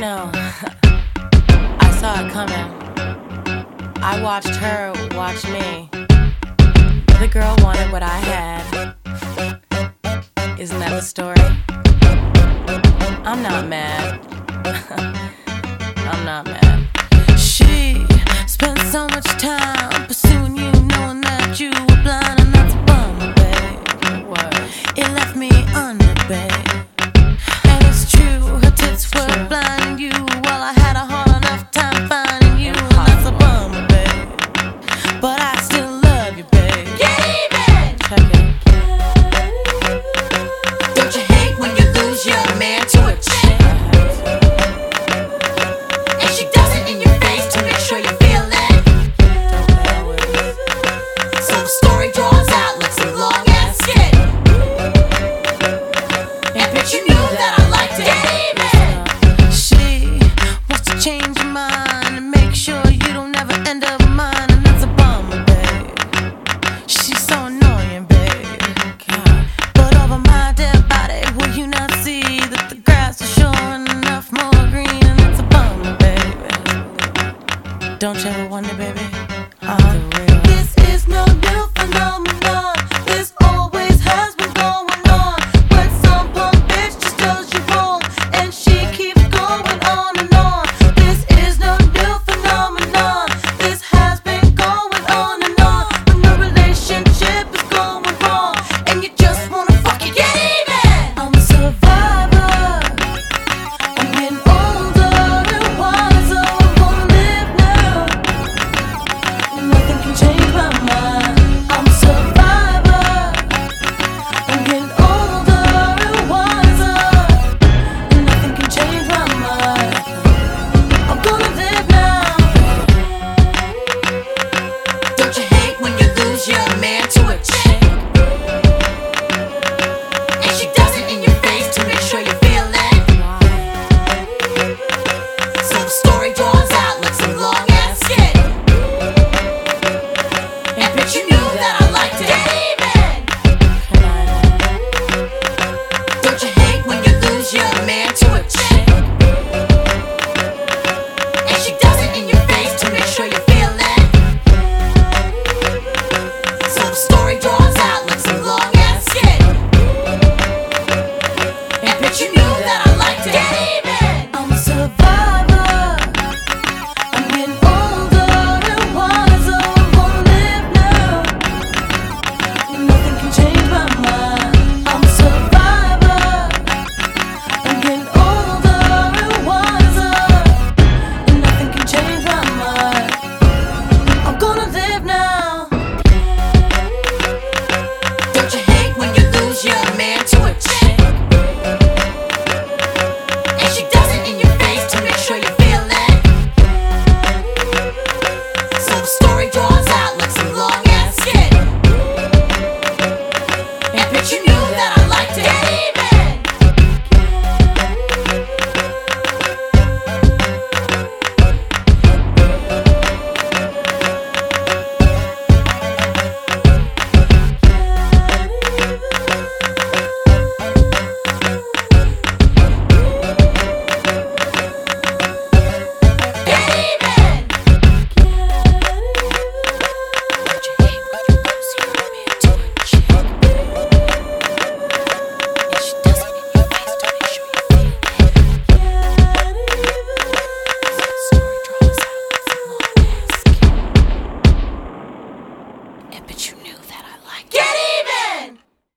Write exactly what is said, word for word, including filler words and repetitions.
know, I saw it coming. I watched her watch me. The girl wanted what I had. Isn't that the story? I'm not mad. I'm not mad. She spent so much time pursuing you, knowing that you were blind, and that's a bummer, babe. What? It left me under, babe. And it's true, her tits were blinding you, while I had a hard enough time finding you, and that's a bummer, babe. But I still love you, babe. Get even! Check it. Don't you hate when you lose your man to a chick? And she does it in your face to make sure you feel it. So the story draws out like some long ass skit. And bitch, you knew that I liked it. She wants to change your mind and make sure you don't ever end up mine, and that's a bummer, babe. She's so annoying, babe. God. But over my dead body, will you not see that the grass is showing enough more green, and that's a bummer, baby. Don't you ever wonder, baby? Uh-huh. This is no new phenomenon. This always has been going on. When some punk bitch just does you wrong, and she keeps going on and on. This is no new phenomenon. This has been going on and on. When the relationship is going wrong, and you just wanna fucking get even. I'm a survivor. I'm getting older and wiser. I wanna live now. Nothing can change my mind. I'm a survivor. I'm getting older and wiser, and nothing can change my mind. I'm gonna live now. Don't you hate when you lose your man to a chick? And she does it in your face to make sure you feel it. So the story draws out like some long ass skit. And bitch, you knew that I liked it. Don't you hate when you lose your man to a chick? And she does it in your face to make sure you feel it. So the story draws out like some long ass skit. And bitch, you knew that I liked it. I'm a survivor. I'm getting older and wiser. I wanna live now. Nothing can change my mind. I'm a survivor. I'm getting older and wiser, and nothing can change my mind. I'm gonna live now. Don't you hate when you lose your man to a chick?